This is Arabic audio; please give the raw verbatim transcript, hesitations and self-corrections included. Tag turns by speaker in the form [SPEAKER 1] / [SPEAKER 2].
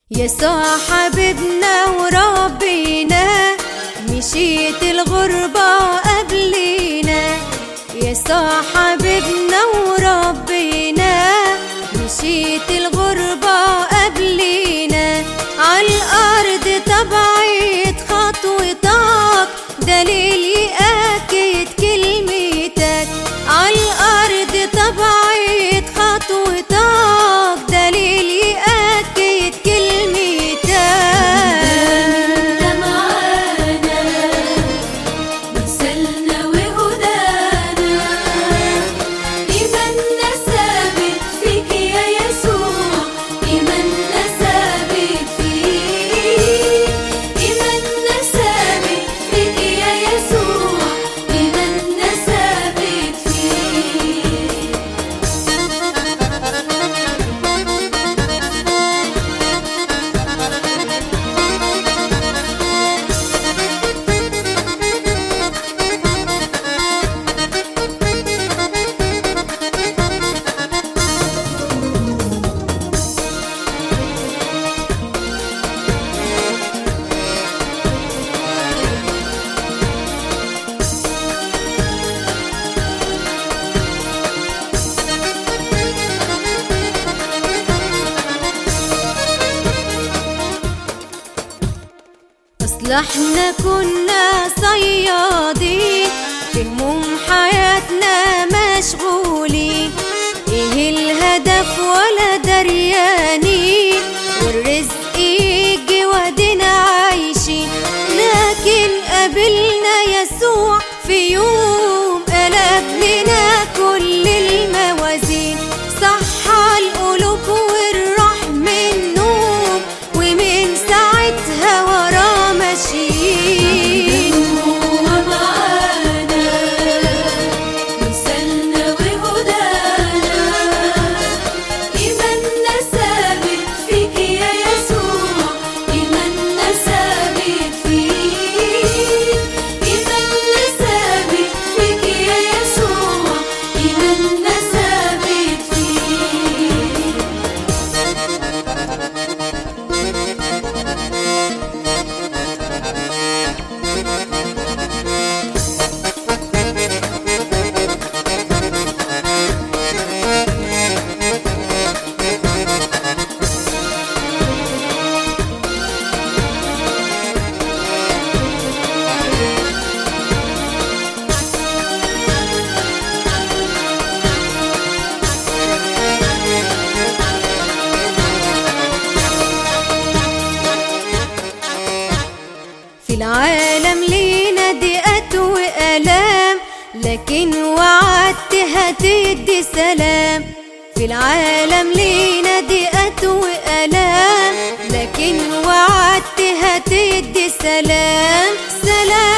[SPEAKER 1] يسوع حبيبنا وربنا، مشيت الغربة قبلينا. يسوع حبيبنا وربنا، مشيت الغربة قبلينا. عالأرض تبعت خطوتك، دليل يأكد كلمتك. عالأرض تبعت خطوتك، دليل يأكد كلمتك.
[SPEAKER 2] انت معانا، مثلنا وهدانا، إيماننا ثابت فيك يا يسوع، إيماننا ثابت فيك، إيماننا ثابت فيك يا يسوع، إيماننا ثابت فيك.
[SPEAKER 1] أصل احنا كنا صيادين، في هموم حياتنا مشغولين. ايه الهدف ولا دريانين، والرزق يجي ودينا عايشين. لكن قابلنا يسوع في يوم، قلب لنا كل الموازين. صحى القلوب والروح من النوم، ومن ساعتها وراه ماشيين.
[SPEAKER 2] هو معانا، مثلنا وهدانا، إيماننا ثابت فيك يا يسوع، إيماننا ثابت فيك، إيماننا ثابت فيك يا يسوع، إيماننا ثابت فيك.
[SPEAKER 1] في العالم لينا ضيقات وآلام، لكن وعدت هتدي سلام. في العالم لينا ضيقات وآلام، لكن وعدت هتدي سلام. سلام